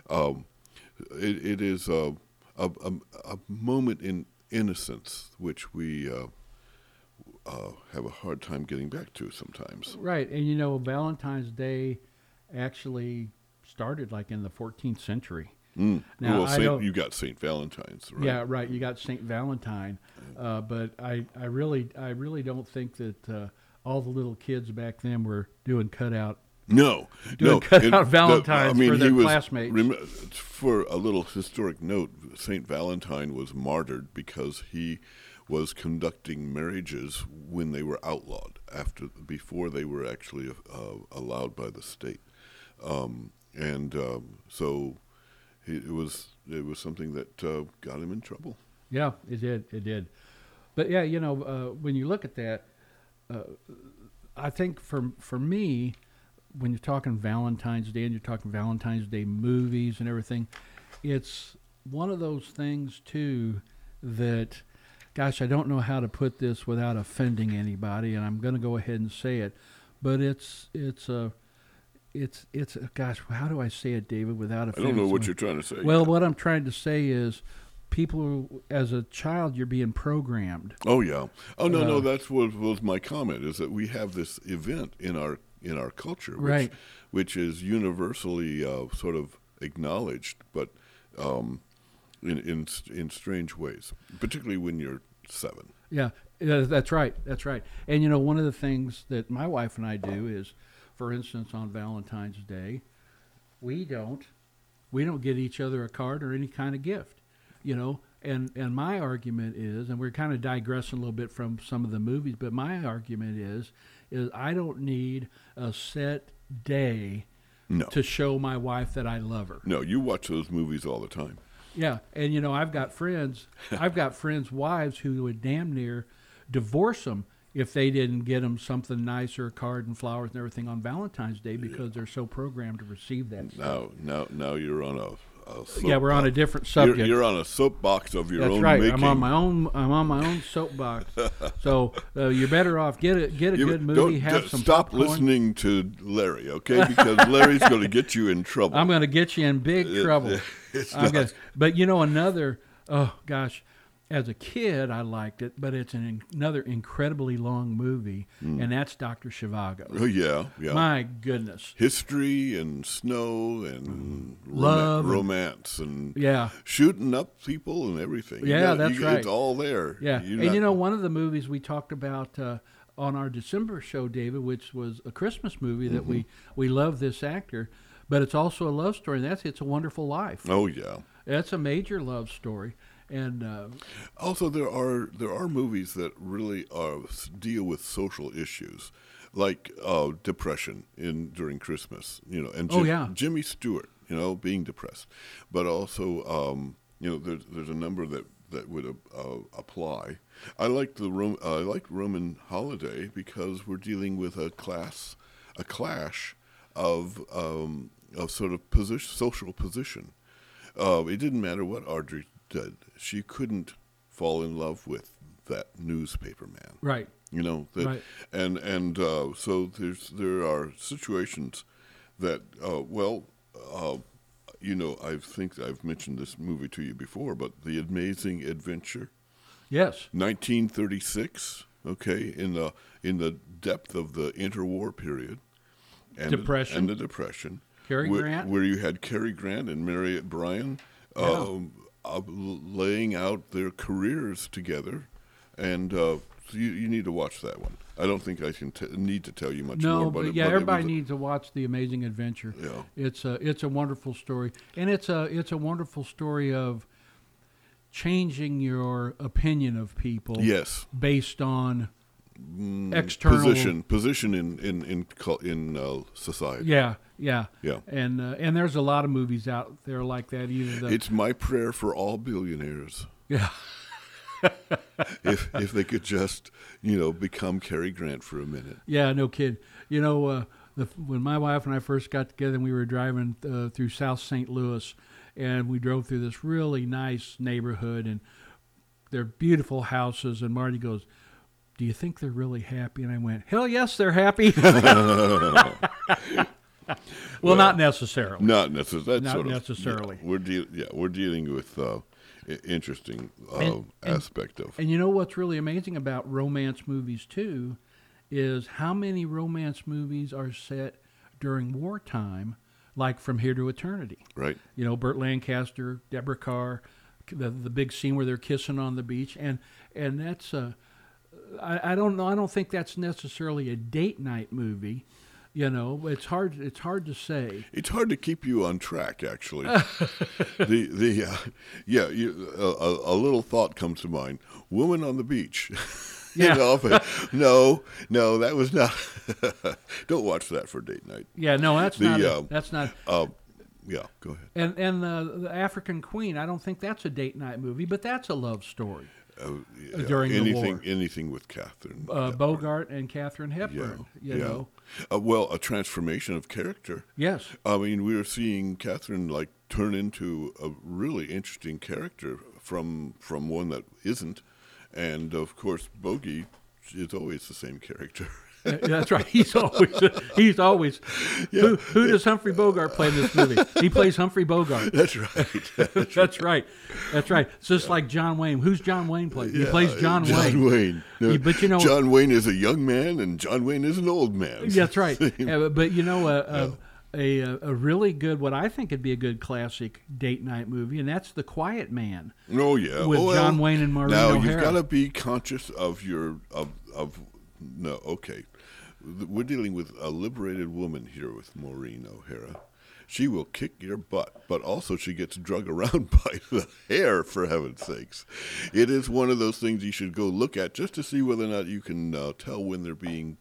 It is a moment in innocence which we have a hard time getting back to sometimes.
Right, and Valentine's Day actually started like in the 14th century.
Now, you got St. Valentine's, right?
Yeah, right. You got St. Valentine, but I really don't think that all the little kids back then were doing cutout
No,
doing cutout Valentines for their
he was,
classmates.
For a little historic note, Saint Valentine was martyred because he was conducting marriages when they were outlawed, before they were actually allowed by the state, so it was something that got him in trouble.
Yeah, it did. But yeah, when you look at that, I think for me, when you're talking Valentine's Day and you're talking Valentine's Day movies and everything, it's one of those things too that, gosh, I don't know how to put this without offending anybody, and I'm going to go ahead and say it, but it's gosh, how do I say it, David, without offending?
I don't know what
someone?
you're trying to say.
Well, what I'm trying to say is, people, as a child, you're being programmed.
Oh yeah. Oh no, that's what was my comment, is that we have this event in our culture,
Right.
which is universally sort of acknowledged, but in strange ways, particularly when you're 7.
Yeah, that's right. That's right. And one of the things that my wife and I do is, for instance, on Valentine's Day, we don't get each other a card or any kind of gift, And my argument is, and we're kind of digressing a little bit from some of the movies, but my argument is I don't need a set day to show my wife that I love her.
No, you watch those movies all the time.
Yeah, and I've got friends wives who would damn near divorce them if they didn't get them something nice or a card and flowers and everything on Valentine's Day because they're so programmed to receive that stuff.
Now you're on a
yeah, we're on a different subject.
You're on a soapbox of your
That's
own
right.
making.
I'm on my own soapbox. So you're better off get a good movie. Have some
stop
popcorn.
listening to Larry, okay? Because Larry's going to get you in trouble.
I'm going to get you in big trouble. But another. Oh gosh, as a kid I liked it, but it's another incredibly long movie, and that's Dr. Zhivago.
Oh yeah.
My goodness.
History and snow and
love,
romance and shooting up people and everything.
Yeah, that's right.
It's all there.
Yeah, and one of the movies we talked about on our December show, David, which was a Christmas movie that we love this actor, but it's also a love story. And that's It's a Wonderful Life.
Oh yeah,
that's a major love story. And
also there are movies that really deal with social issues, like depression during Christmas, and Jimmy Stewart, being depressed, but also there's a number that would apply. I liked Roman Holiday because we're dealing with a clash of sort of social position. It didn't matter what Audrey did. She couldn't fall in love with that newspaper man.
Right.
Right. And so there are situations that I think I've mentioned this movie to you before, but The Amazing Adventure.
Yes.
1936. Okay, in the depth of the interwar period. And
Depression.
The Depression.
Cary Grant.
Where you had Cary Grant and Marriott Bryan laying out their careers together, and you need to watch that one. I don't think I can need to tell you much more.
No, but everybody needs to watch The Amazing Adventure.
Yeah,
it's a wonderful story, and it's a wonderful story of changing your opinion of people.
Yes,
based on external
position in society.
Yeah. And there's a lot of movies out there like that.
It's my prayer for all billionaires.
Yeah.
if they could just become Cary Grant for a minute.
Yeah, no kid. When my wife and I first got together, and we were driving through South St. Louis, and we drove through this really nice neighborhood, and they're beautiful houses. And Marty goes, "Do you think they're really happy?" And I went, "Hell yes, they're happy." Well, not necessarily.
Not necessarily.
Not necessarily.
We're dealing with interesting aspect of.
And what's really amazing about romance movies too, is how many romance movies are set during wartime, like From Here to Eternity.
Right.
Burt Lancaster, Deborah Carr, the big scene where they're kissing on the beach, and that's I don't know. I don't think that's necessarily a date night movie. You know, it's hard to say.
It's hard to keep you on track, actually. A little thought comes to mind. Woman on the beach.
Yeah.
No, that was not. Don't watch that for date night.
Yeah, no, that's not. That's not.
Yeah, go ahead.
And the African Queen, I don't think that's a date night movie, but that's a love story. During the war.
Anything with Catherine
Bogart and Catherine Hepburn. You know.
Well, a transformation of character.
Yes.
I mean, we were seeing Catherine like turn into a really interesting character from one that isn't, and of course, Bogey is always the same character.
That's right. He's always. Yeah. Who does Humphrey Bogart play in this movie? He plays Humphrey Bogart.
That's right.
That's right. It's just like John Wayne. Who's John Wayne play? He plays John Wayne.
John Wayne. No,
but you know,
John Wayne is a young man, and John Wayne is an old man.
That's right. But you know, a really good, what I think would be a good classic date night movie, and that's The Quiet Man.
Oh yeah,
with John Wayne and Maureen O'Hara.
Now you've got to be conscious of your of. No, okay. We're dealing with a liberated woman here with Maureen O'Hara. She will kick your butt, but also she gets drug around by the hair, for heaven's sakes. It is one of those things you should go look at just to see whether or not you can tell when they're being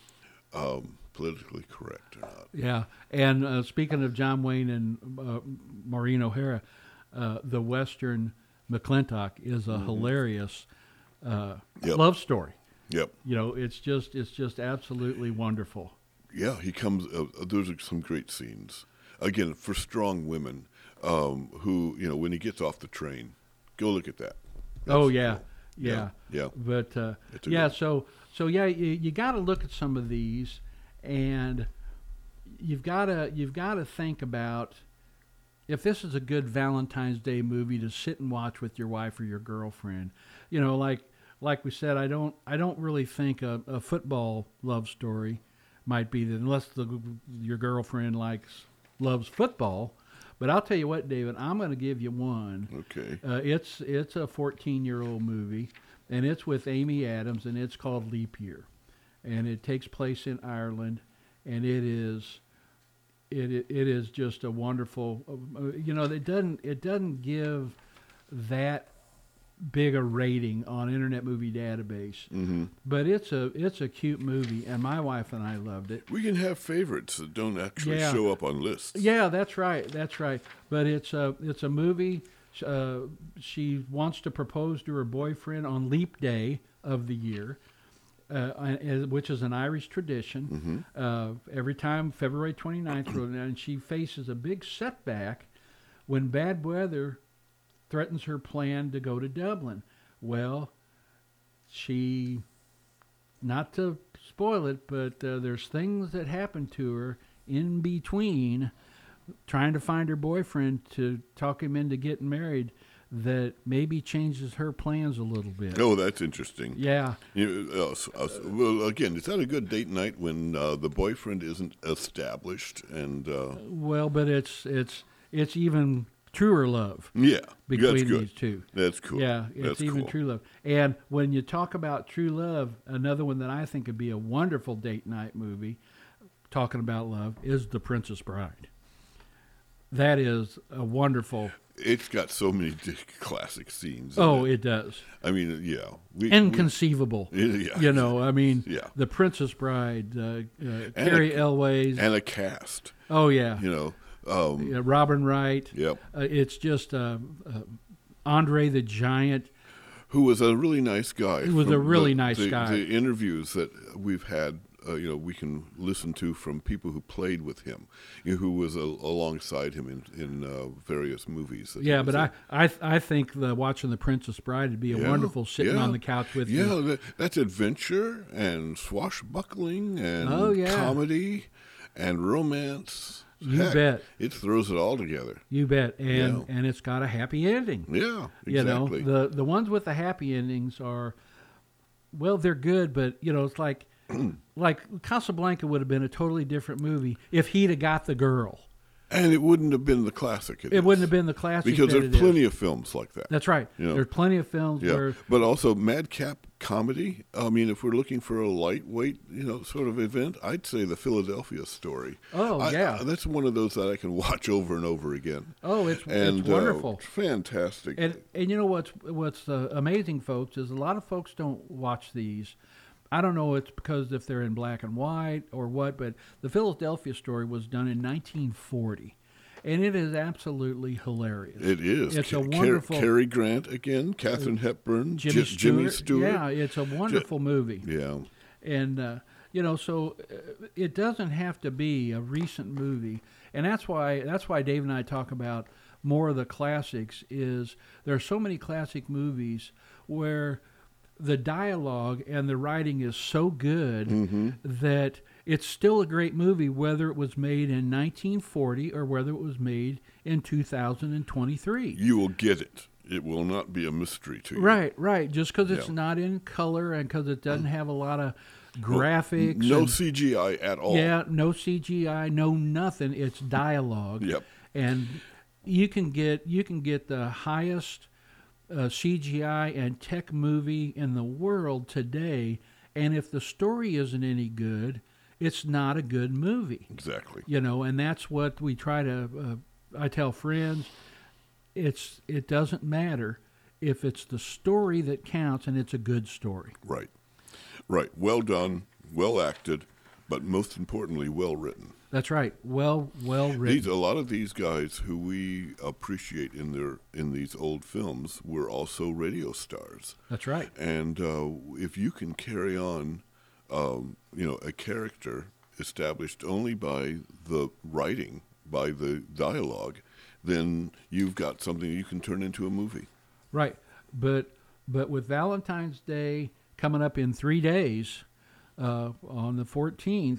politically correct or not.
Yeah, and speaking of John Wayne and Maureen O'Hara, the Western McClintock is a hilarious love story.
Yep.
You know, it's just absolutely wonderful.
Yeah, he comes. Those are some great scenes. Again, for strong women, who, you know, when he gets off the train, go look at that. That's
cool. Yeah. But so you got to look at some of these, and you've got to think about if this is a good Valentine's Day movie to sit and watch with your wife or your girlfriend. You know, like we said, I don't really think a football love story might be that, unless your girlfriend loves football. But I'll tell you what, David, I'm going to give you one.
Okay.
It's a 14-year-old movie, and it's with Amy Adams, and it's called Leap Year, and it takes place in Ireland, and it is just a wonderful. You know, it doesn't give that big a rating on Internet Movie Database, but it's a cute movie, and my wife and I loved it.
We can have favorites that don't actually show up on lists.
Yeah, that's right. But it's a movie. She wants to propose to her boyfriend on Leap Day of the year, which is an Irish tradition. Every time February 29th, and she faces a big setback when bad weather threatens her plan to go to Dublin. Well, she, not to spoil it, but there's things that happen to her in between trying to find her boyfriend to talk him into getting married that maybe changes her plans a little bit.
Oh, that's interesting.
Yeah.
Well, again, is that a good date night when the boyfriend isn't established? And
well, but it's even truer love.
Yeah,
between these two.
That's cool.
Yeah, it's even true love. And when you talk about true love, another one that I think would be a wonderful date night movie, talking about love, is The Princess Bride. That is a wonderful.
It's got so many classic scenes.
Oh, it does.
I mean, yeah.
Inconceivable.
Yeah.
You know, I mean,
yeah.
The Princess Bride, Carrie Elways.
And a cast.
Oh, yeah.
You know.
Robin Wright.
Yep.
It's just Andre the Giant.
Who was a really nice guy.
He was a really nice guy.
The interviews that we've had, we can listen to from people who played with him, who was alongside him in various movies.
Yeah, but I think watching The Princess Bride would be a wonderful sitting on the couch with you.
Yeah, that's adventure and swashbuckling and comedy and romance.
You bet.
It throws it all together.
You bet. And it's got a happy ending.
Yeah, exactly.
You know, the ones with the happy endings are, well, they're good, but, it's like Casablanca would have been a totally different movie if he'd have got the girl.
And it wouldn't have been the classic.
It wouldn't have been the classic
because
that
there's
it
plenty
is.
of films like that.
That's right.
You know?
There's plenty of films
Yeah,
where
but also madcap comedy. I mean, if we're looking for a lightweight, sort of event, I'd say the Philadelphia Story.
Oh, yeah.
That's one of those that I can watch over and over again.
Oh, it's wonderful.
Fantastic.
And you know what's amazing, folks, is a lot of folks don't watch these. I don't know it's because if they're in black and white or what, but the Philadelphia Story was done in 1940. And it is absolutely hilarious.
It is.
It's a wonderful...
Cary Grant again, Katharine Hepburn,
Jimmy Stewart.
Yeah,
it's a wonderful movie.
Yeah.
And, so it doesn't have to be a recent movie. And that's why Dave and I talk about more of the classics is there are so many classic movies where the dialogue and the writing is so good that it's still a great movie, whether it was made in 1940 or whether it was made in 2023.
You will get it. It will not be a mystery to you.
Right. Just because it's not in color and because it doesn't have a lot of graphics.
No CGI at all.
Yeah, no CGI, no nothing. It's dialogue.
Yep.
And you can get the highest CGI and tech movie in the world today, and if the story isn't any good, it's not a good movie.
Exactly.
And that's what we try to. I tell friends, it doesn't matter if it's the story that counts, and it's a good story.
Right. Well done, well acted, but most importantly, well written.
That's right. Well written.
A lot of these guys who we appreciate in these old films were also radio stars.
That's right.
And if you can carry on, a character established only by the writing, by the dialogue, then you've got something you can turn into a movie.
Right. But with Valentine's Day coming up in 3 days, on the 14th,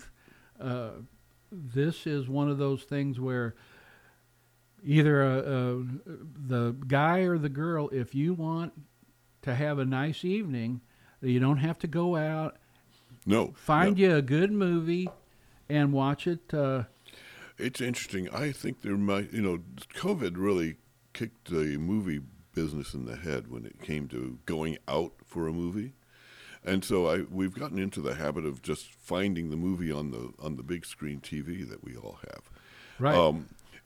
this is one of those things where either the guy or the girl, if you want to have a nice evening, you don't have to go out.
No.
Find you a good movie and watch it.
It's interesting. I think there might, COVID really kicked the movie business in the head when it came to going out for a movie. And so we've gotten into the habit of just finding the movie on the big screen TV that we all have.
Right.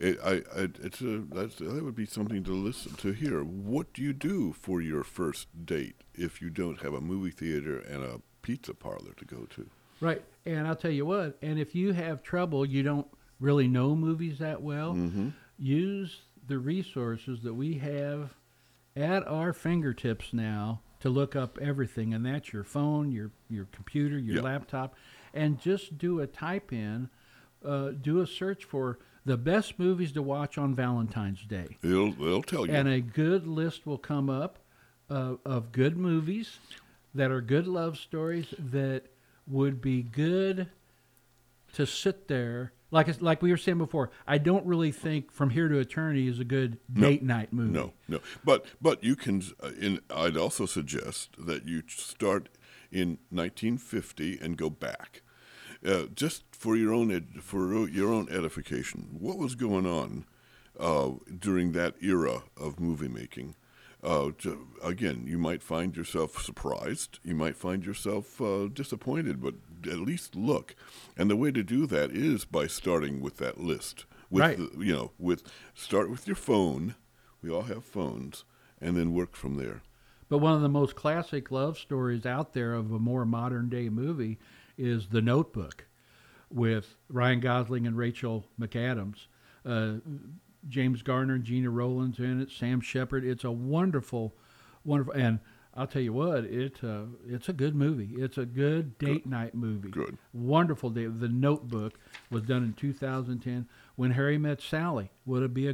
That would be something to listen to hear. What do you do for your first date if you don't have a movie theater and a pizza parlor to go to?
Right. And I'll tell you what, and if you have trouble, you don't really know movies that well, use the resources that we have at our fingertips now to look up everything, and that's your phone, your computer, your laptop, and just do a type in, do a search for the best movies to watch on Valentine's Day.
They'll tell you.
And a good list will come up of good movies that are good love stories that would be good to sit there. Like we were saying before, I don't really think From Here to Eternity is a good date night movie.
No. But you can. I'd also suggest that you start in 1950 and go back, just for your own edification. What was going on during that era of movie making? Again, you might find yourself surprised. You might find yourself disappointed, but at least look. And the way to do that is by starting with that list. Right. Start with your phone. We all have phones, and then work from there.
But one of the most classic love stories out there of a more modern day movie is The Notebook, with Ryan Gosling and Rachel McAdams. James Garner and Gina Rowland's in it. Sam Shepard. It's a wonderful, and I'll tell you what, it's a good movie. It's a good date night movie.
Good.
Wonderful date. The Notebook was done in 2010. When Harry Met Sally would be a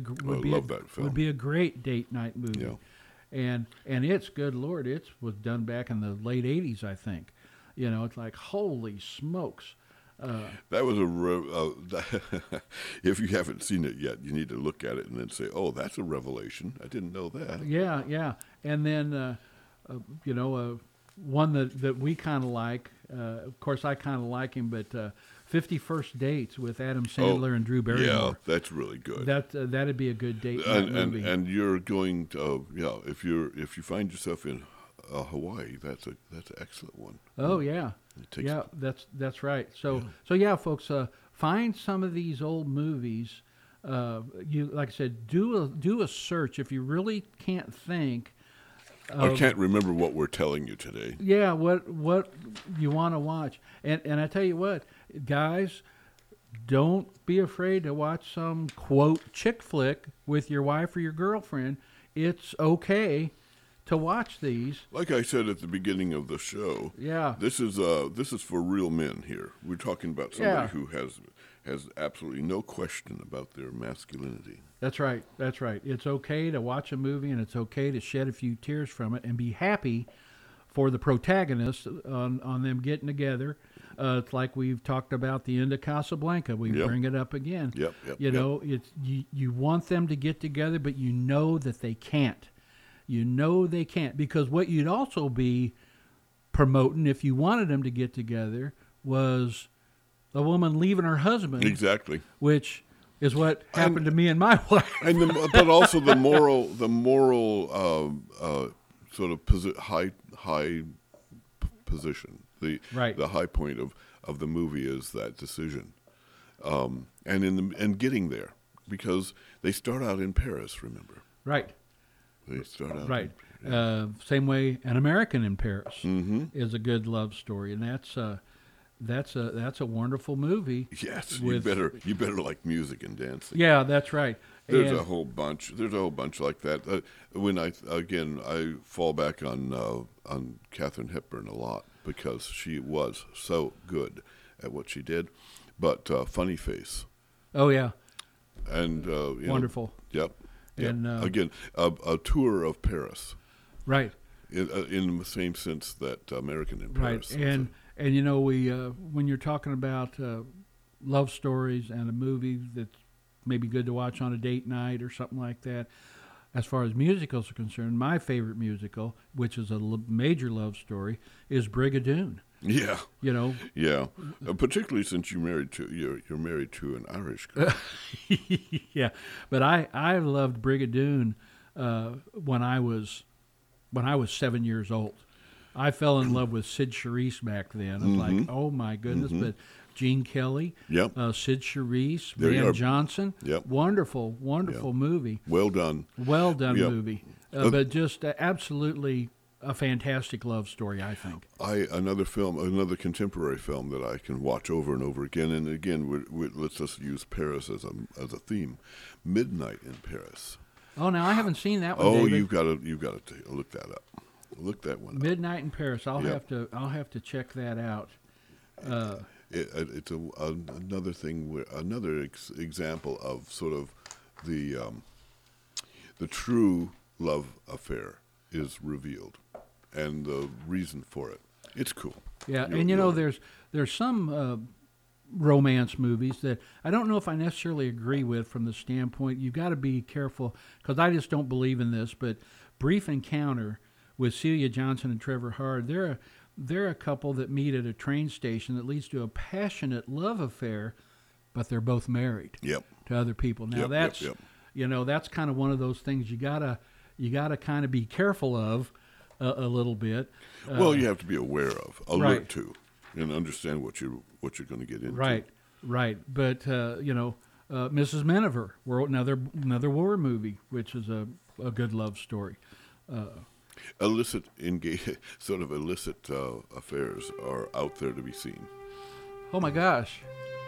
great date night movie.
Yeah.
And it's good Lord, it was done back in the late 80s, I think. It's like holy smokes.
That was if you haven't seen it yet, you need to look at it and then say, "Oh, that's a revelation. I didn't know that."
Yeah. And then, one that we kind of like. Of course, I kind of like him, but 50 First Dates with Adam Sandler and Drew Barrymore.
Yeah, that's really good.
That'd be a good date night movie.
And you're going to if you find yourself in Hawaii, that's an excellent one.
Oh yeah, yeah, that's right. So yeah, folks, find some of these old movies. You like I said, do a search if you really can't think.
I can't remember what we're telling you today.
Yeah, what you want to watch, and I tell you what, guys, don't be afraid to watch some quote chick flick with your wife or your girlfriend. It's okay to watch these.
Like I said at the beginning of the show,
Yeah.
this is for real men here. We're talking about somebody who has absolutely no question about their masculinity.
That's right. That's right. It's okay to watch a movie, and it's okay to shed a few tears from it and be happy for the protagonists on them getting together. It's like we've talked about the end of Casablanca. We
Yep.
bring it up again.
Yep.
You know, it's you want them to get together, but you know that they can't. You know they can't, because what you'd also be promoting if you wanted them to get together was a woman leaving her husband.
Exactly.
Which is what happened to me and my wife.
But also the moral sort of high position. The high point of the movie is that decision, and getting there, because they start out in Paris. Remember,
Right.
they start out
Right.
in-
Same way, An American in Paris is a good love story, and that's a wonderful movie.
Yes,
with-
you better like music and dancing.
Yeah, that's right.
There's
And-
a whole bunch. There's a whole bunch like that. When I fall back on Katharine Hepburn a lot, because she was so good at what she did. But Funny Face,
Oh yeah,
and
wonderful.
Yep.
And,
again, a tour of Paris,
Right.
in the same sense that American in
Right.
Paris.
And you know, we when you're talking about love stories and a movie that's maybe good to watch on a date night or something like that. As far as musicals are concerned, my favorite musical, which is a major love story, is Brigadoon.
Yeah.
You know,
Yeah. Particularly since you're married to an Irish girl.
yeah. But I loved Brigadoon when I was 7 years old. I fell in love with Sid Charisse back then. I was like, oh my goodness! But Gene Kelly,
Yep.
Sid Charisse,
There you
Van
are.
Johnson,
Yep.
wonderful movie,
Well done.
well done
Yep.
movie, but just absolutely a fantastic love story, I think.
Another contemporary film that I can watch over and over again, and again, let's just use Paris as a theme. Midnight in Paris.
Oh, now I haven't seen that one.
Oh,
David.
you've got to look that up. Look that one up.
Midnight in Paris. I'll
Yep.
have to check that out.
It's another thing, another example of sort of the true love affair is revealed, and the reason for it. It's cool.
Yeah, and you know, there's some romance movies that I don't know if I necessarily agree with from the standpoint. You've got to be careful, because I just don't believe in this. But Brief Encounter with Celia Johnson and Trevor Hard, they're a couple that meet at a train station that leads to a passionate love affair, but they're both married
Yep.
to other people. Now
Yep.
you know, that's kind of one of those things you gotta kind of be careful of a little bit.
Well, you have to be aware of, alert
Right.
to, and understand what you're going to get into.
Right. But you know, Mrs. Miniver, another war movie, which is a good love story.
Illicit affairs are out there to be seen.
Oh my gosh,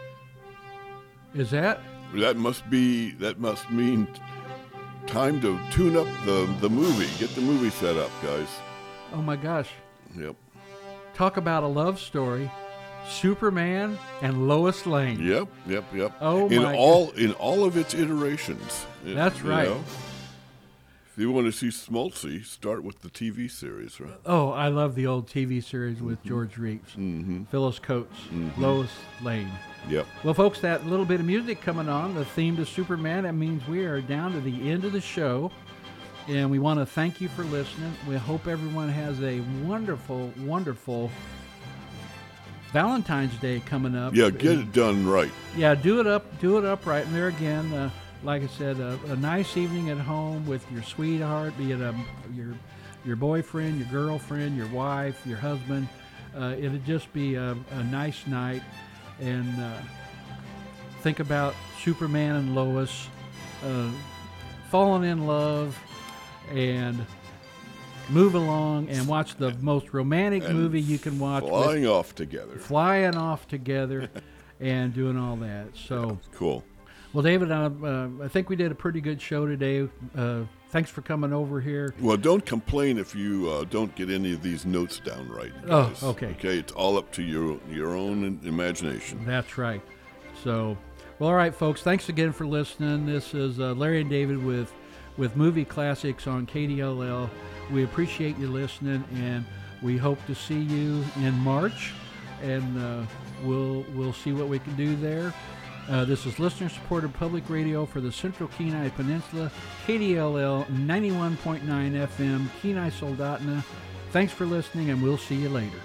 is that?
That must mean time to tune up the movie. Get the movie set up, guys.
Oh my gosh,
Yep.
talk about a love story. Superman and Lois Lane.
Yep.
Oh,
in
my
all of its iterations.
That's
You
right.
know? If you want to see Smoltzy, start with the TV series, right?
Oh, I love the old TV series with George Reeves, Phyllis Coates, Lois Lane.
Yep.
Well, folks, that little bit of music coming on, the theme to Superman, that means we are down to the end of the show. And we want to thank you for listening. We hope everyone has a wonderful, wonderful Valentine's Day coming up.
Yeah, get it done right.
Yeah, do it up right. And there again, like I said, a nice evening at home with your sweetheart, be it your boyfriend, your girlfriend, your wife, your husband. It'd just be a nice night, and think about Superman and Lois falling in love, and move along and watch the most romantic
And
movie you can watch.
Flying off together
and doing all that. So
cool.
Well, David, I think we did a pretty good show today. Thanks for coming over here.
Well, don't complain if you don't get any of these notes down right, guys.
Oh, okay.
Okay, it's all up to your own imagination.
That's right. So, well, all right, folks. Thanks again for listening. This is Larry and David with Movie Classics on KDLL. We appreciate you listening, and we hope to see you in March, and we'll see what we can do there. This is listener-supported public radio for the Central Kenai Peninsula, KDLL 91.9 FM, Kenai Soldotna. Thanks for listening, and we'll see you later.